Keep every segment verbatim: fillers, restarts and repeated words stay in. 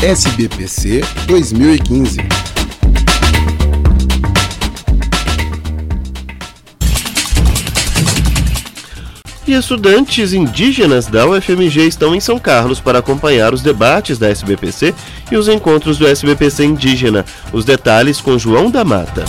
S B P C dois mil e quinze. E estudantes indígenas da U F M G estão em São Carlos para acompanhar os debates da S B P C e os encontros do S B P C Indígena. Os detalhes com João da Mata.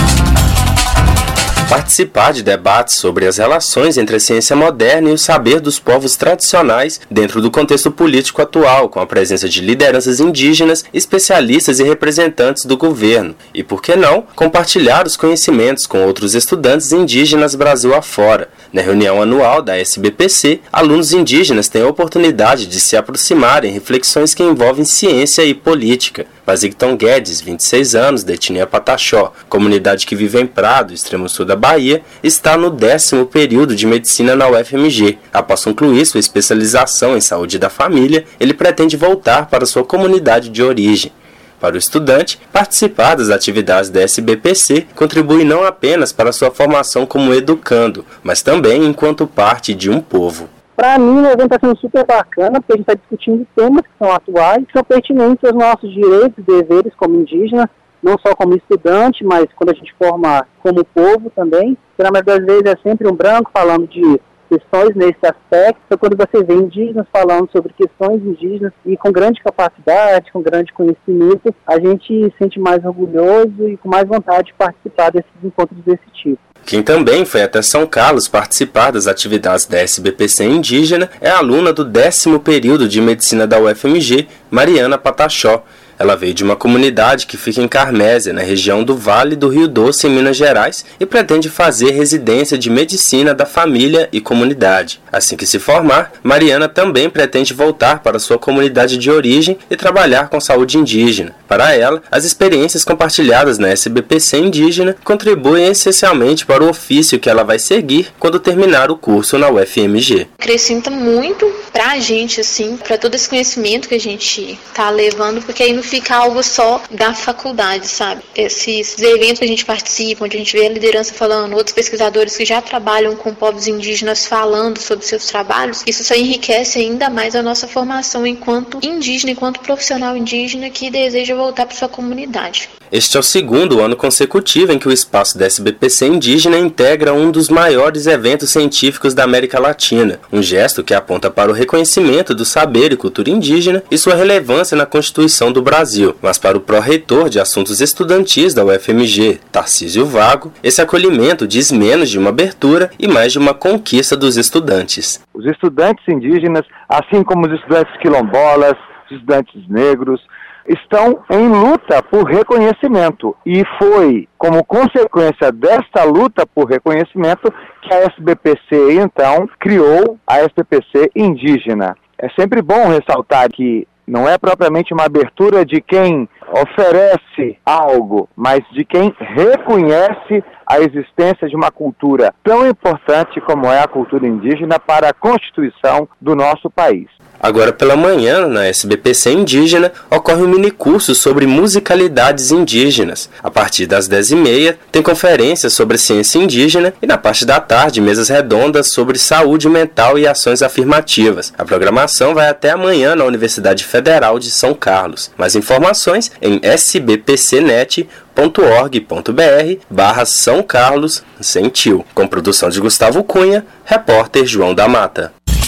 Participar de debates sobre as relações entre a ciência moderna e o saber dos povos tradicionais dentro do contexto político atual, com a presença de lideranças indígenas, especialistas e representantes do governo. E, por que não, compartilhar os conhecimentos com outros estudantes indígenas Brasil afora. Na reunião anual da S B P C, alunos indígenas têm a oportunidade de se aproximar em reflexões que envolvem ciência e política. Basicton Guedes, vinte e seis anos, da etnia Pataxó, comunidade que vive em Prado, extremo sul da Bahia, está no décimo período de medicina na U F M G. Após concluir sua especialização em saúde da família, ele pretende voltar para sua comunidade de origem. Para o estudante, participar das atividades da S B P C contribui não apenas para sua formação como educando, mas também enquanto parte de um povo. Para mim, o evento está sendo super bacana, porque a gente está discutindo temas que são atuais, que são pertinentes aos nossos direitos e deveres como indígenas, não só como estudante, mas quando a gente forma como povo também. Porque, na maioria das vezes, é sempre um branco falando de questões nesse aspecto. Então, quando você vê indígenas falando sobre questões indígenas e com grande capacidade, com grande conhecimento, a gente se sente mais orgulhoso e com mais vontade de participar desses encontros desse tipo. Quem também foi até São Carlos participar das atividades da S B P C Indígena é a aluna do décimo período de medicina da U F M G, Mariana Pataxó. Ela veio de uma comunidade que fica em Carmésia, na região do Vale do Rio Doce, em Minas Gerais, e pretende fazer residência de medicina da família e comunidade. Assim que se formar, Mariana também pretende voltar para sua comunidade de origem e trabalhar com saúde indígena. Para ela, as experiências compartilhadas na S B P C Indígena contribuem essencialmente para o ofício que ela vai seguir quando terminar o curso na U F M G. Acrescenta muito para a gente, assim, para todo esse conhecimento que a gente está levando, porque aí não fica algo só da faculdade, sabe? Esses eventos que a gente participa, onde a gente vê a liderança falando, outros pesquisadores que já trabalham com povos indígenas falando sobre seus trabalhos, isso só enriquece ainda mais a nossa formação enquanto indígena, enquanto profissional indígena que deseja voltar para sua comunidade. Este é o segundo ano consecutivo em que o espaço da S B P C Indígena integra um dos maiores eventos científicos da América Latina, um gesto que aponta para o reconhecimento do saber e cultura indígena e sua relevância na Constituição do Brasil. Mas para o pró-reitor de assuntos estudantis da U F M G, Tarcísio Vago, esse acolhimento diz menos de uma abertura e mais de uma conquista dos estudantes. Os estudantes indígenas, assim como os estudantes quilombolas, os estudantes negros, estão em luta por reconhecimento e foi como consequência desta luta por reconhecimento que a S B P C, então, criou a S B P C Indígena. É sempre bom ressaltar que não é propriamente uma abertura de quem oferece algo, mas de quem reconhece a existência de uma cultura tão importante como é a cultura indígena para a constituição do nosso país. Agora pela manhã, na S B P C Indígena, ocorre um minicurso sobre musicalidades indígenas. A partir das dez e meia, tem conferências sobre ciência indígena e na parte da tarde, mesas redondas sobre saúde mental e ações afirmativas. A programação vai até amanhã na Universidade Federal de São Carlos. Mais informações em s b p c net ponto org ponto b r barra São Carlos Sentiu. Com produção de Gustavo Cunha, repórter João da Mata.